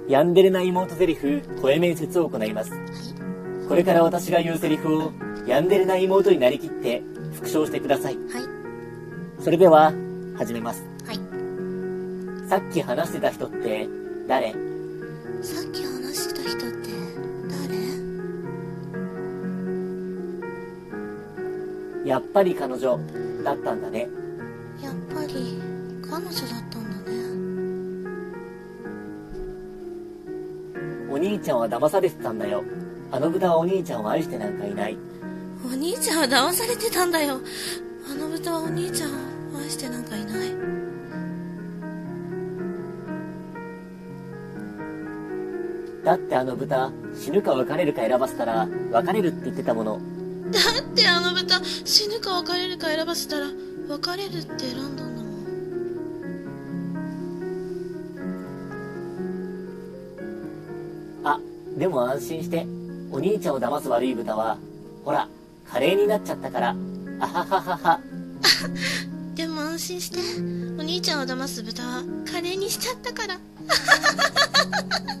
ヤンデレな妹ゼリフ声面接を行います。これから私が言うセリフをヤンデレな妹になりきって復唱してください。それでは始めます。さっき話してた人って誰？ さっき話してた人って誰？ やっぱり彼女だったんだね。 やっぱり彼女だったんだね。 お兄ちゃんは騙されてたんだよ。あの豚はお兄ちゃんを愛してなんかいない。 お兄ちゃんは騙されてたんだよ。あの豚はお兄ちゃんを愛してなんかいない。 だってあの豚死ぬか別れるか選ばせたら別れるって言ってたもの。 だってあの豚死ぬか別れるか選ばせたら別れるって選んだんだもん。 あ、でも安心して。お兄ちゃんを騙す悪い豚はほらカレーになっちゃったから。あはははは。 でも安心して。お兄ちゃんを騙す豚はカレーにしちゃったから。